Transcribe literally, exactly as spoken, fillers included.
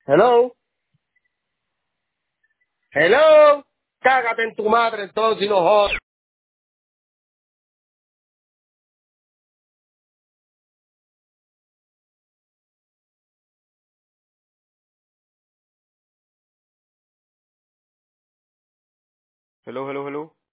Hello, hello, cágate en tu madre entonces y no jodas. Hello, hello, hello.